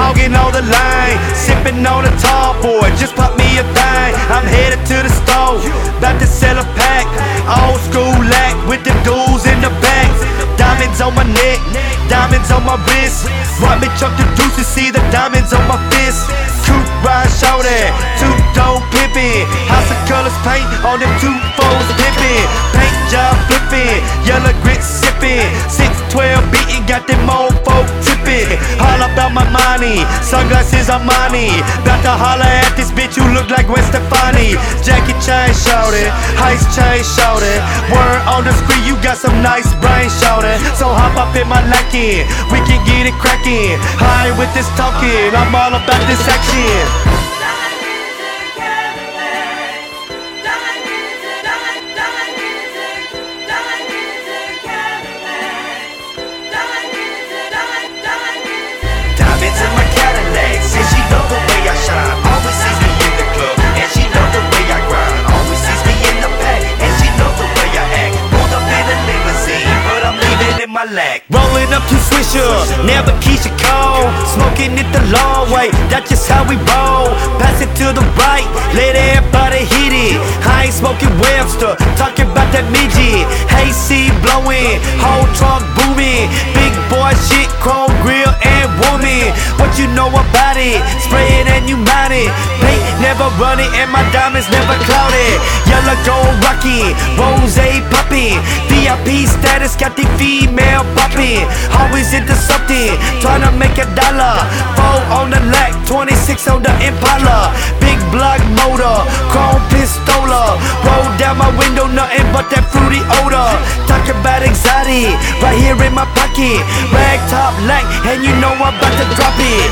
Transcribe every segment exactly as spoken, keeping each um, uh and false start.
hogging on the line, sipping on a tall boy, just pop me a thing. I'm headed to the store, about to sell a pack. Old school lack with the dudes in the back. Diamonds on my neck, diamonds on my wrist. Want me chuck the deuces, see the diamonds on my fist. Coupe ride shorty, two-tone pimpin'. House of colors paint on them two foes pimpin'. Paint job flippin', yellow grit sippin'. six twelve beatin', got them old folk trippin'. All about my money, sunglasses Armani. About to holler at this bitch who look like Gwen Stefani. Jackie chain shorty, ice chain shorty. Word on the screen, you got some nice brain shorty. So hop up in my lackin', we can get it crackin'. High with this talkin', I'm all about this action. Diamonds in my Cadillac, says she love the way I shine. Always sees me in the club, and she love the way I grind. Always sees me in the back, and she love the way I act. Pulled up in a limousine, but I'm leaving in my lack. Rolling up to Swisher, never Keisha Cole. Smoking it the long way, that's just how we roll. Pass it to the right, let everybody hit it. I ain't smoking Webster, talking about that midget. Hayseed blowing, whole trunk booming. Big boy shit, chrome grill and woman. What you know about it? Spray it and you mount it. Paint never running and my diamonds never clouded. Yellow gold rockin', rose poppin'. V I P status got the female poppin'. Always into something, tryna make a dollar. Four on the lack, twenty-six on the Impala. Big block motor, chrome pistola. Roll down my window, nothing but that fruity odor. Talk about exotic, right here in my pocket. Rag top lack, and you know I'm about to drop it.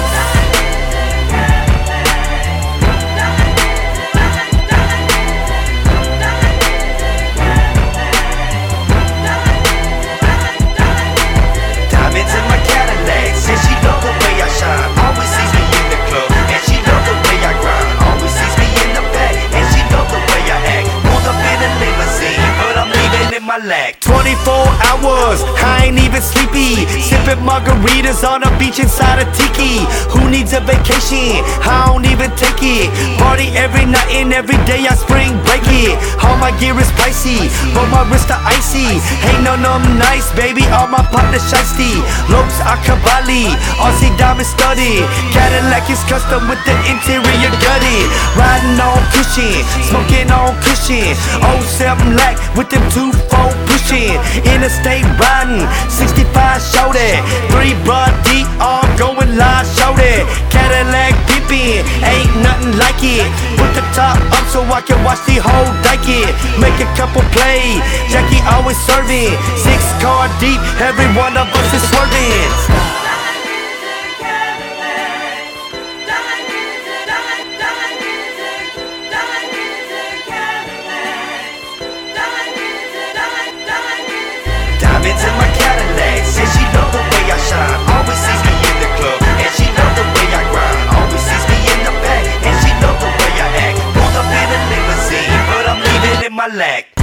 twenty-four hours, I ain't even sleepy. Sipping margaritas on a beach inside a tiki. Who needs a vacation? I don't even take it. Party every night and every day I spring break it. All my gear is pricey, but my wrists are icy. Ain't none of them nice, baby, all my partners shiesty. Lopes are Cavalli, Aussie diamond studded. Cadillac is custom with the interior gutted. Riding on cushion, smoking on cushion. oh seven lack with them two four pushing. Interstate riding, sixty-five shorty. Three broad deep, all going live shorty. Cadillac pimpin', ain't nothing like it. Put the top up so I can watch the whole dike. Make a couple plays, Jackie always serving. Six car deep, every one of us is swerving. Diamonds in my Cadillac, says she love the way I shine. Always sees me in the club, and she love the way I grind. Always sees me in the back, and she love the way I act. Pulled up in a limousine, but I'm leaving in my lack.